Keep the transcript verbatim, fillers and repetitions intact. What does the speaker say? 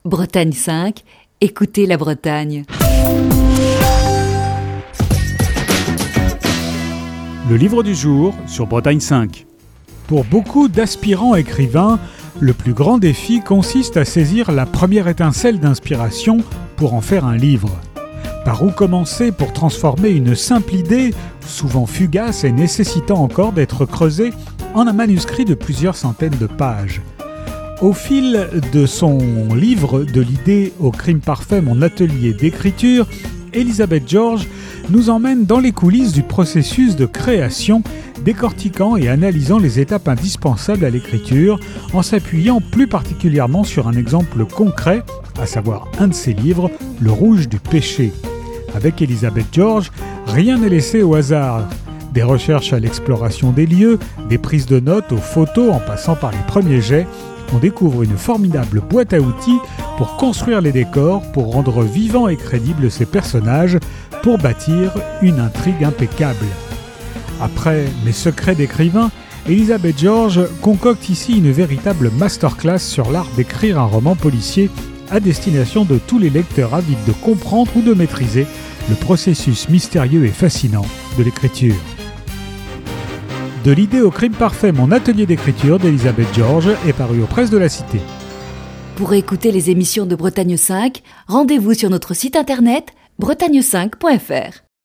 Bretagne cinq, écoutez la Bretagne. Le livre du jour sur Bretagne cinq. Pour beaucoup d'aspirants écrivains, le plus grand défi consiste à saisir la première étincelle d'inspiration pour en faire un livre. Par où commencer pour transformer une simple idée, souvent fugace et nécessitant encore d'être creusée, en un manuscrit de plusieurs centaines de pages. Au fil de son livre « De l'idée au crime parfait, mon atelier d'écriture », Elisabeth George nous emmène dans les coulisses du processus de création, décortiquant et analysant les étapes indispensables à l'écriture, en s'appuyant plus particulièrement sur un exemple concret, à savoir un de ses livres, Le Rouge du péché. Avec Elisabeth George, rien n'est laissé au hasard. Des recherches à l'exploration des lieux, des prises de notes aux photos en passant par les premiers jets, on découvre une formidable boîte à outils pour construire les décors, pour rendre vivants et crédibles ces personnages, pour bâtir une intrigue impeccable. Après Mes secrets d'écrivain, Elisabeth George concocte ici une véritable masterclass sur l'art d'écrire un roman policier à destination de tous les lecteurs avides de comprendre ou de maîtriser le processus mystérieux et fascinant de l'écriture. De l'idée au crime parfait, mon atelier d'écriture d'Elisabeth George est paru aux Presses de la Cité. Pour écouter les émissions de Bretagne cinq, rendez-vous sur notre site internet bretagne cinq point f r.